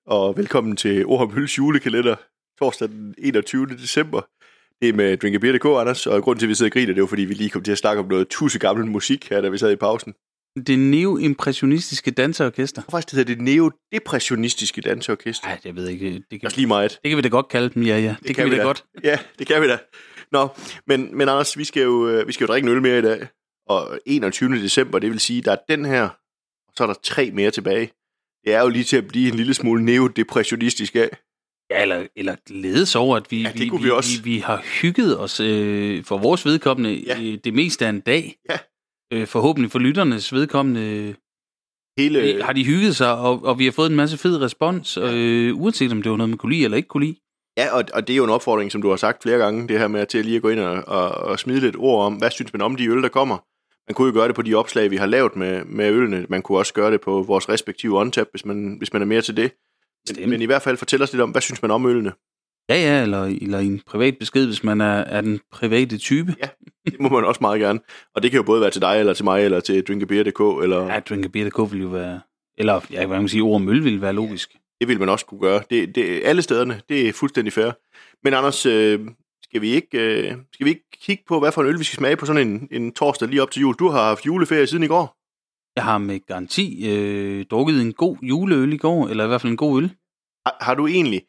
og velkommen til Ord om Øls julekalender, torsdag den 21. december. Det er med Drinkabeer.dk, Anders, og grunden til, at vi sidder og griner, det er jo, fordi vi lige kom til at snakke om noget gammel musik her, da vi sad i pausen. Det neo-impressionistiske danseorkester. Faktisk hedder det neo-depressionistiske danseorkester. Nej, jeg ved ikke. Det kan, lige meget. Det kan vi da godt kalde dem, ja. Det kan vi da godt. Ja, det kan vi da. Nå, men Anders, vi skal jo drikke en øl mere i dag. Og 21. december, det vil sige, der er den her, og så er der 3 mere tilbage. Det er jo lige til at blive en lille smule neo-depressionistisk af. Ja, eller glædes over, at vi har hygget os for vores vedkommende det meste af en dag. Ja. Forhåbentlig for lytternes vedkommende har de hygget sig, og vi har fået en masse fed respons, uanset om det var noget, man kunne lide eller ikke kunne lide. Ja, og det er jo en opfordring, som du har sagt flere gange, det her med til lige at gå ind og smide lidt ord om, hvad synes man om de øl, der kommer. Man kunne jo gøre det på de opslag, vi har lavet med ølene. Man kunne også gøre det på vores respektive OnTap, hvis man er mere til det. Men i hvert fald fortæl os lidt om, hvad synes man om ølene? Ja, eller i en privat besked, hvis man er den private type. Ja, det må man også meget gerne. Og det kan jo både være til dig, eller til mig, eller til Drinkabeer.dk. Eller... Ja, Drinkabeer.dk vil jo være... Eller, hvad kan man sige, Ord om Øl vil være logisk. Det vil man også kunne gøre. Det alle stederne, det er fuldstændig fair. Men Anders, skal vi ikke kigge på, hvad for en øl vi skal smage på sådan en torsdag lige op til jul? Du har haft juleferie siden i går. Jeg har med garanti drukket en god juleøl i går, eller i hvert fald en god øl. Har du egentlig...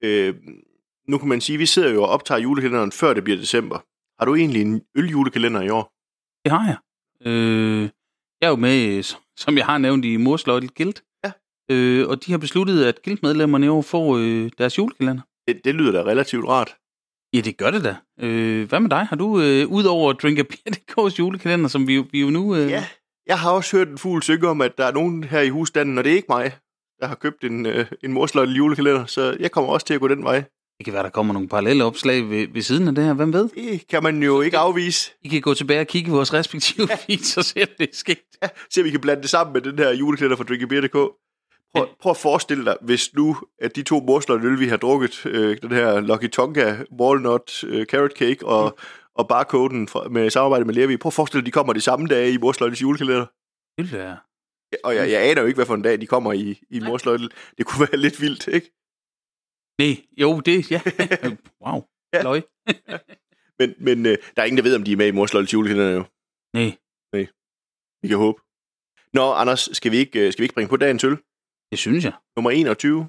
nu kan man sige, at vi sidder jo og optager julekalenderen, før det bliver december. Har du egentlig en øljulekalender i år? Det har jeg. Jeg er jo med, som jeg har nævnt, i Morsløjtel Gild. Ja. Og de har besluttet, at Gild-medlemmerne i år får deres julekalender. Det lyder da relativt rart. Ja, det gør det da. Hvad med dig? Har du, udover Drinkabeer.dk's julekalender, som vi jo nu... Ja, jeg har også hørt en fugl synge om, at der er nogen her i husstanden, og det er ikke mig, der har købt en Morsløjtel julekalender, så jeg kommer også til at gå den vej. Det kan være, der kommer nogle parallelle opslag ved siden af det her. Hvem ved? Det kan man jo ikke afvise. I kan gå tilbage og kigge i vores respektive feeds og se, at det er sket. Ja, se, om vi kan blande det sammen med den her julekalender fra Drinkabeer.dk. Prøv at forestille dig, hvis nu, at de 2 Morsløjtel, vi har drukket, den her Lucky Tonka, Walnut, Carrot Cake og Barcoden med samarbejde med Levi. Prøv at forestille dig, at de kommer de samme dage i Morsløjtels julekalender. Det vil være. Og jeg aner jo ikke, hvad for en dag de kommer i Morsløjtel. Det kunne være lidt vildt, ikke? Nej, jo, det, ja. Wow, ja. Løg. men der er ingen, der ved, om de er med i Morsløjtels julekalender jo. Nej. Vi kan håbe. Nå, Anders, skal vi ikke bringe på dagens øl? Det synes jeg. Nummer 21.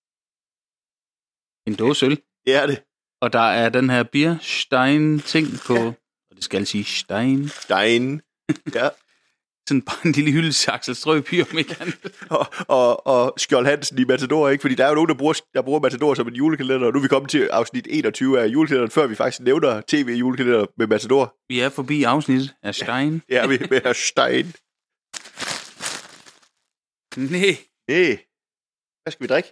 En dåse øl. Det er det. Og der er den her Bierstein-ting på... Ja. Og det skal sige Stein. Stein. Ja. Sådan bare en lille hylde til Axel Strøby om ikke andet. og Skjold Hansen i Matador, ikke? Fordi der er jo nogen, der bruger Matador som en julekalender, og nu er vi kommet til afsnit 21 af julekalenderen, før vi faktisk nævner tv-julekalender med Matador. Vi er forbi afsnittet af Stein. Ja, vi er med af Stein. Nej. Hvad skal vi drikke?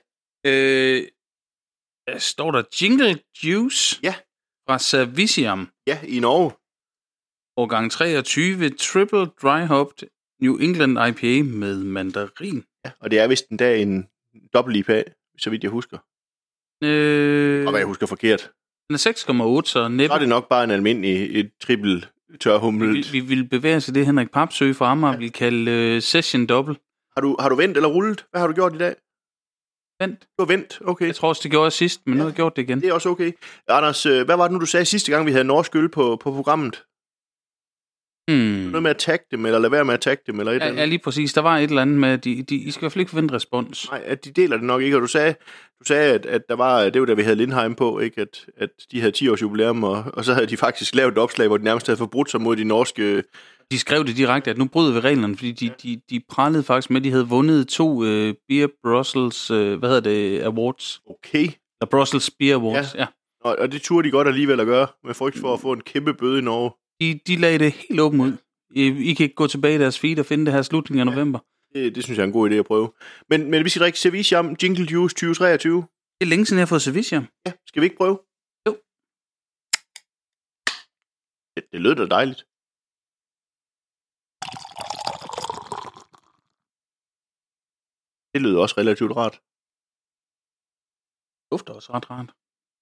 Der står der Jingle Juice. Ja. Fra Servicium. Ja, i Norge. Årgang 23, Triple Dry Hopped New England IPA med mandarin. Ja, og det er vist en dag en dobbelt IPA, så vidt jeg husker. Og hvad jeg husker forkert. Den er 6,8, så næppe... Så er det nok bare en almindelig et triple tørhumlet. Vi vil bevæge os til det, Henrik Papsø fra Amager vil kalde Session Double. Har du vendt eller rullet? Hvad har du gjort i dag? Vendt. Du har vendt, okay. Jeg tror også, det gjorde jeg sidst, men nu har jeg gjort det igen. Det er også okay. Anders, hvad var det nu, du sagde sidste gang, vi havde norsk øl på programmet? Noget med at tagge dem, eller lade være med at tagge dem, eller et eller andet. Ja, lige præcis. Der var et eller andet med, at I skal i hvert fald ikke forvente respons. Nej, at de deler det nok ikke, og du sagde at der var, det var da vi havde Lindheim på, ikke? At de havde 10 års jubilæum, og så havde de faktisk lavet et opslag, hvor de nærmest havde forbrudt sig mod de norske... De skrev det direkte, at nu bryder vi reglerne, fordi de prallede faktisk med, at de havde vundet 2 Beer Brussels, Awards. Okay. Eller Brussels Beer Awards, ja. Og det turde de godt alligevel at gøre, med frygt for at få en kæmpe bøde i Norge. De lagde det helt åbent ud. I kan gå tilbage i deres feed og finde det her slutningen af november. Det synes jeg er en god idé at prøve. Men vi skal drikke Servicium Jingle Juice 2023. Det er længe siden, jeg har fået Servicium. Ja, skal vi ikke prøve? Jo. Det lød da dejligt. Det lyder også relativt rart. Det dufter også ret rart.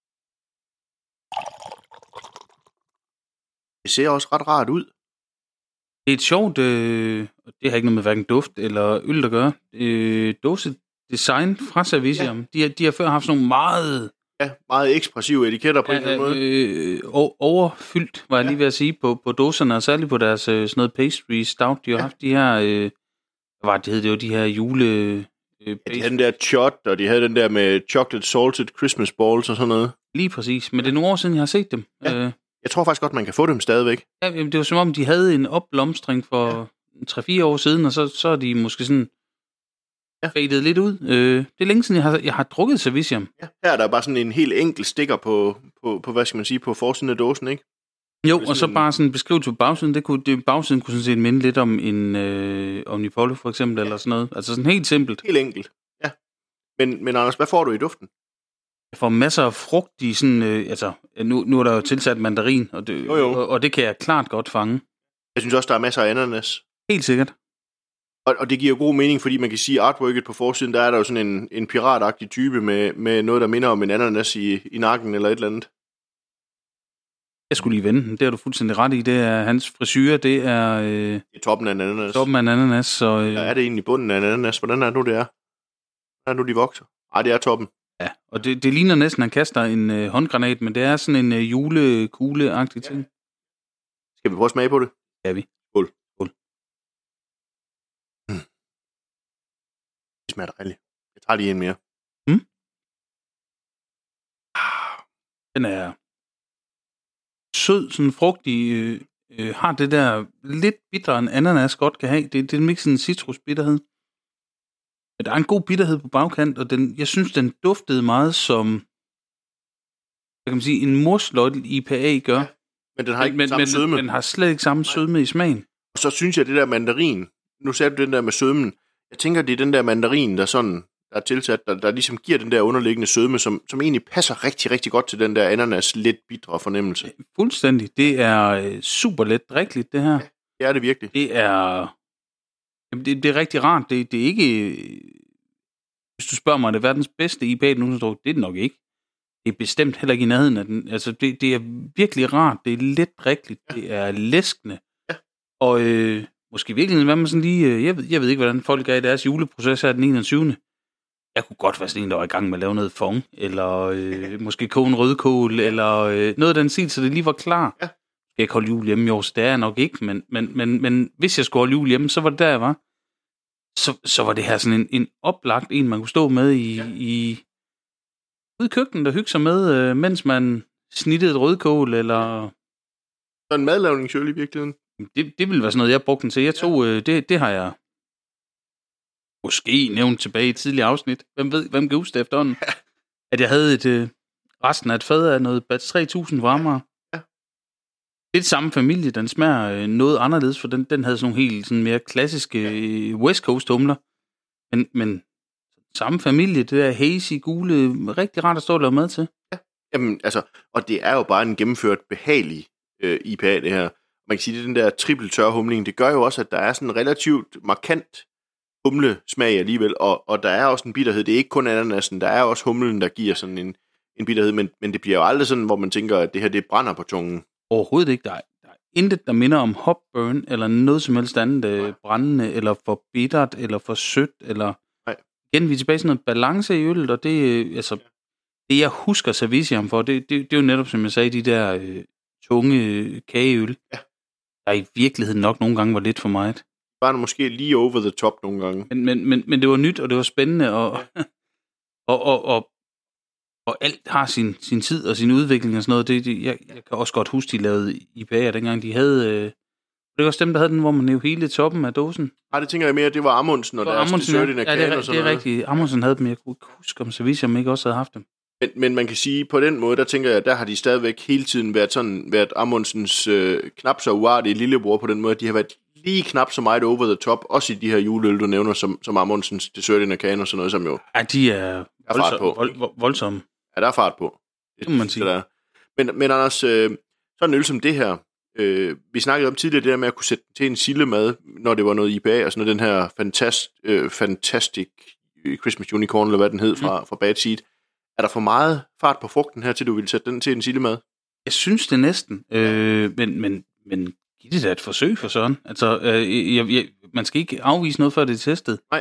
Det ser også ret rart ud. Det er et sjovt, det har ikke noget med hverken duft eller øl at gøre, design fra Servicium. Ja. De har før haft sådan nogle meget ekspressive etiketter på en eller anden måde. Overfyldt, var jeg lige ved at sige, på dåserne, og særligt på deres sådan noget pastry stout. De har haft de her, det var de her jule... de havde den der shot, og de havde den der med chocolate salted Christmas balls og sådan noget. Lige præcis, men det er nogle år siden, jeg har set dem. Ja. Jeg tror faktisk godt, man kan få dem stadigvæk. Ja, det var som om, de havde en opblomstring for 3-4 år siden, og så er de måske sådan fadet lidt ud. Det er længe siden, jeg har drukket Servicium. Ja. Her er der bare sådan en helt enkel stikker på hvad skal man sige, på forsiden af dåsen, ikke? Jo, og så bare sådan en beskrivelse på bagsiden. Bagsiden kunne sådan set minde lidt om en Omnipollo for eksempel, eller sådan noget. Altså sådan helt simpelt. Helt enkelt, ja. Men Anders, hvad får du i duften? Jeg får masser af frugt i sådan, nu er der jo tilsat mandarin, og det kan jeg klart godt fange. Jeg synes også, der er masser af ananas. Helt sikkert. Og det giver god mening, fordi man kan sige, at artworket på forsiden, der er der jo sådan en piratagtig type med noget, der minder om en ananas i nakken eller et eller andet. Jeg skulle lige vende den. Det har du fuldstændig ret i. Det er hans frisyre, det er... Det er toppen af en ananas. Toppen af en ananas, så... Ja, er det egentlig bunden af en ananas? Hvordan er det nu, det er? Hvordan er nu, de vokser? Ej, det er toppen. Ja, og det ligner næsten, at han kaster en håndgranat, men det er sådan en julekugle-agtig ting. Skal vi prøve at smage på det? Ja, vi. Skål. Det smager dejligt. Jeg tager lige en mere. Den er sød, sådan frugtig, har det der lidt bitre, en ananas godt kan have. Det er ikke sådan en citrusbitterhed. Men der er en god bitterhed på bagkant, og jeg synes, den duftede meget som, hvad kan man sige, en morsløjtel IPA gør. Ja, men den har ikke samme sødme. Den har slet ikke samme sødme i smagen. Og så synes jeg, det der mandarin, nu sagde du den der med sødmen, jeg tænker, det er den der mandarin, der er tilsat, der ligesom giver den der underliggende sødme, som egentlig passer rigtig, rigtig godt til den der ananas lidt bitre fornemmelse. Fuldstændig. Det er super let drikkeligt, det her. Ja, det er det virkelig. Det er rigtig rart. Det er ikke, hvis du spørger mig, er det verdens bedste IPA, du nogensinde drukket? Det er det nok ikke. Det er bestemt heller ikke i nærheden af den. Altså, det er virkelig rart. Det er let drikkeligt. Ja. Det er læskende. Ja. Og måske virkelig, hvad man sådan lige... Jeg ved ikke, hvordan folk er i deres juleproces her den 21. Jeg kunne godt være sådan en, der var i gang med at lave noget fong, eller måske koge en rødkål, eller noget af den stil, så det lige var klar. Ja. Jeg kan holde jul hjemme i år, så det er jeg nok ikke, men hvis jeg skulle holde jul hjemme, så var det der, jeg var. Så var det her sådan en oplagt en, man kunne stå med ude i køkkenet og hygge sig med, mens man snittede et rødkål, eller... Så en madlavningsøl i virkeligheden? Det ville være sådan noget, jeg brugte den til. Jeg tog, det har jeg måske nævnt tilbage i et tidligere afsnit. Hvem kan huske det efterhånden? Ja. At jeg havde resten af et fad af noget Batch 3000 varmere. Ja. Det er det samme familie. Den smager noget anderledes, for den havde sådan nogle helt sådan mere klassiske West Coast humler. Men samme familie, det der hazy, gule, rigtig rart at stå og lave mad til. Ja. Jamen, altså, og det er jo bare en gennemført behagelig IPA, det her. Man kan sige, det den der triple tør humling, det gør jo også, at der er sådan en relativt markant humlesmag alligevel, og der er også en bitterhed. Det er ikke kun ananasen, der er også humlen, der giver sådan en bitterhed, men det bliver jo aldrig sådan, hvor man tænker, at det her, det brænder på tungen. Overhovedet ikke. Der er intet, der minder om hopburn, eller noget som helst andet brændende, eller for bittert, eller for sødt, eller... Nej. Igen, vi er tilbage i sådan noget balance i øllet, og det, det jeg husker Servicium for, det er jo netop, som jeg sagde, de der tunge kageøl, der i virkeligheden nok nogle gange var lidt for meget. Bare måske lige over the top nogle gange. Men det var nyt, og det var spændende, og alt har sin tid og sin udvikling og sådan noget. Jeg kan også godt huske, de lavede IPA'er dengang. De havde... det var også dem, der havde den, hvor man hævde hele toppen af dåsen. Nej, det tænker jeg mere, det var Amundsen og deres dessert i Nakane og sådan noget. Det er rigtigt. Amundsen havde dem, jeg kunne ikke huske, om Servicium ikke også havde haft dem. Men man kan sige, på den måde, der tænker jeg, der har de stadigvæk hele tiden været Amundsens knap så uartige lillebror på den måde, de har været lige knap så meget over the top, også i de her juleøl, du nævner, som Amundsens dessert i Nakane og sådan noget, som jo... Ja, de er voldsomme. Ja, der er fart på. Det må man sige. Der. Men Anders, sådan en øl som det her, vi snakkede om tidligere det der med at kunne sætte til en sillemad, når det var noget IPA, og sådan noget, den her Fantastic Christmas Unicorn, eller hvad den hed fra Bad Seed. Er der for meget fart på frugten her, til du vil sætte den til en sillemad? Jeg synes det næsten, men giv det da et forsøg for sådan. Altså, man skal ikke afvise noget, før det er testet. Nej.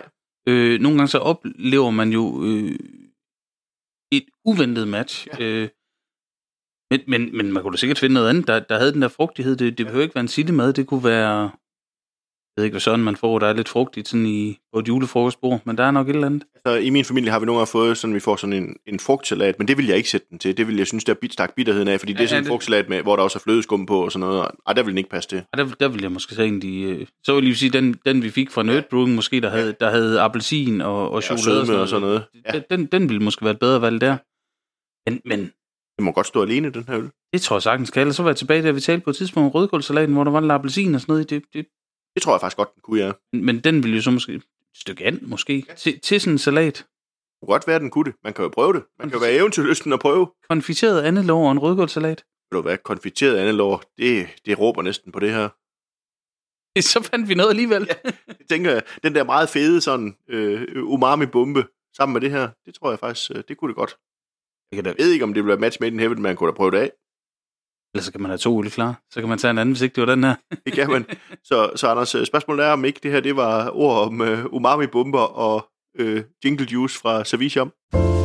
Nogle gange så oplever man jo et uventet match. Ja. Men man kunne da sikkert finde noget andet, der havde den der frugtighed. Det behøver ikke være en sillemad. Det kunne være, jeg ved ikke, hvad sådan man får, der er lidt frugtigt sådan på et julefrokostbord, men der er nok et eller andet. Så i min familie har vi nogle gange fået sådan, vi får sådan en frugtsalat, men det vil jeg ikke sætte den til. Det vil jeg synes, der er stak bitterheden af, fordi det er sådan en frugtsalat, med, hvor der også er flødeskum på og sådan noget. Ej, der vil den ikke passe til. Der vil jeg måske så egentlig... Så vil jeg lige sige, den vi fik fra Nerdbrewing måske, der havde appelsin og chokolade og sådan noget. Ja. Den ville måske være et bedre valg der. Men det må godt stå alene, den her øl. Det tror jeg sagtens kan. Ellers så var jeg tilbage, da vi talte på et tidspunkt om rødkålsalaten, hvor der var lidt appelsin og sådan noget. Det tror jeg faktisk godt, den kunne, ja. Men den ville jo så måske... Et stykke and, måske. Ja. Til sådan en salat. Det kunne godt være, den kunne det. Man kan jo prøve det. Man kan jo være eventyrlysten at prøve. Konfiteret andelår og en rødkålsalat. Ved du hvad? Konfiteret andelår, det råber næsten på det her. Så fandt vi noget alligevel. Ja, jeg tænker, den der meget fede sådan umami-bombe sammen med det her, det tror jeg faktisk, det kunne det godt. Jeg ved ikke, om det bliver match made in heaven, men man kunne da prøve det af. Eller så kan man have 2 øl klar. Så kan man tage en anden, hvis ikke det var den her. Det kan man. Så Anders, spørgsmålet er, om ikke det her det var ord om umami-bomber og jingle juice fra Servicium.